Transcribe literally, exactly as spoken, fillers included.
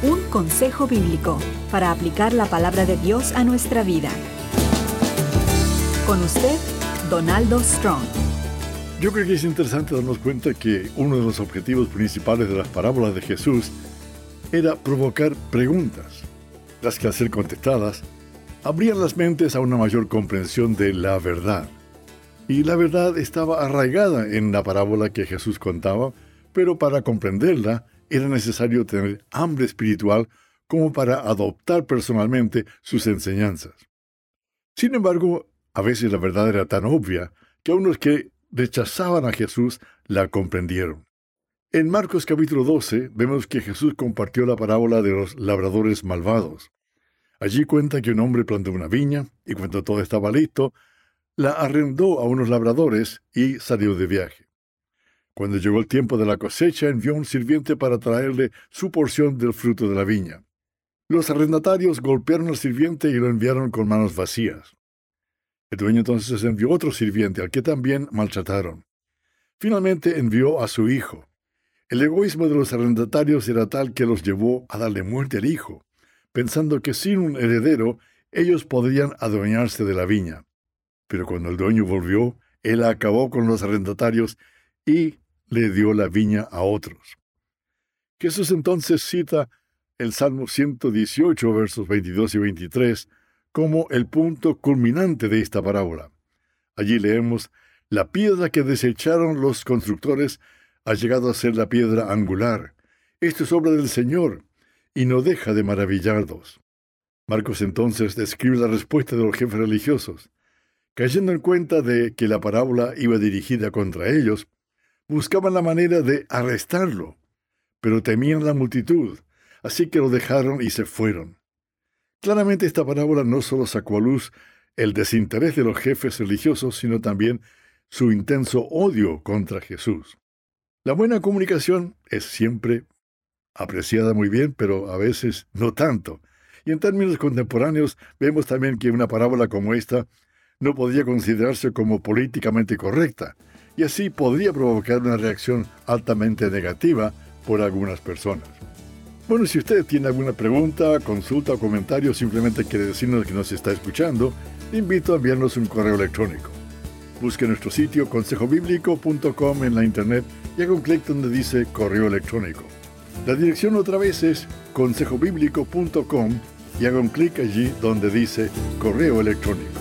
Un consejo bíblico para aplicar la palabra de Dios a nuestra vida. Con usted, Donaldo Strong. Yo creo que es interesante darnos cuenta que uno de los objetivos principales de las parábolas de Jesús era provocar preguntas, las que al ser contestadas abrían las mentes a una mayor comprensión de la verdad. Y la verdad estaba arraigada en la parábola que Jesús contaba, pero para comprenderla era necesario tener hambre espiritual como para adoptar personalmente sus enseñanzas. Sin embargo, a veces la verdad era tan obvia que aun los que rechazaban a Jesús la comprendieron. En Marcos capítulo doce vemos que Jesús compartió la parábola de los labradores malvados. Allí cuenta que un hombre plantó una viña y cuando todo estaba listo, la arrendó a unos labradores y salió de viaje. Cuando llegó el tiempo de la cosecha, envió un sirviente para traerle su porción del fruto de la viña. Los arrendatarios golpearon al sirviente y lo enviaron con manos vacías. El dueño entonces envió otro sirviente, al que también maltrataron. Finalmente envió a su hijo. El egoísmo de los arrendatarios era tal que los llevó a darle muerte al hijo, pensando que sin un heredero ellos podrían adueñarse de la viña. Pero cuando el dueño volvió, él acabó con los arrendatarios y le dio la viña a otros. Jesús entonces cita el Salmo ciento dieciocho, versos veintidós y veintitrés, como el punto culminante de esta parábola. Allí leemos: la piedra que desecharon los constructores ha llegado a ser la piedra angular. Esto es obra del Señor, y no deja de maravillarnos. Marcos entonces describe la respuesta de los jefes religiosos. Cayendo en cuenta de que la parábola iba dirigida contra ellos, buscaban la manera de arrestarlo, pero temían la multitud, así que lo dejaron y se fueron. Claramente esta parábola no solo sacó a luz el desinterés de los jefes religiosos, sino también su intenso odio contra Jesús. La buena comunicación es siempre apreciada muy bien, pero a veces no tanto. Y en términos contemporáneos vemos también que una parábola como esta no podría considerarse como políticamente correcta, y así podría provocar una reacción altamente negativa por algunas personas. Bueno, si usted tiene alguna pregunta, consulta o comentario, simplemente quiere decirnos que nos está escuchando, le invito a enviarnos un correo electrónico. Busque nuestro sitio consejo bíblico punto com en la internet y haga un clic donde dice correo electrónico. La dirección otra vez es consejo bíblico punto com y haga un clic allí donde dice correo electrónico.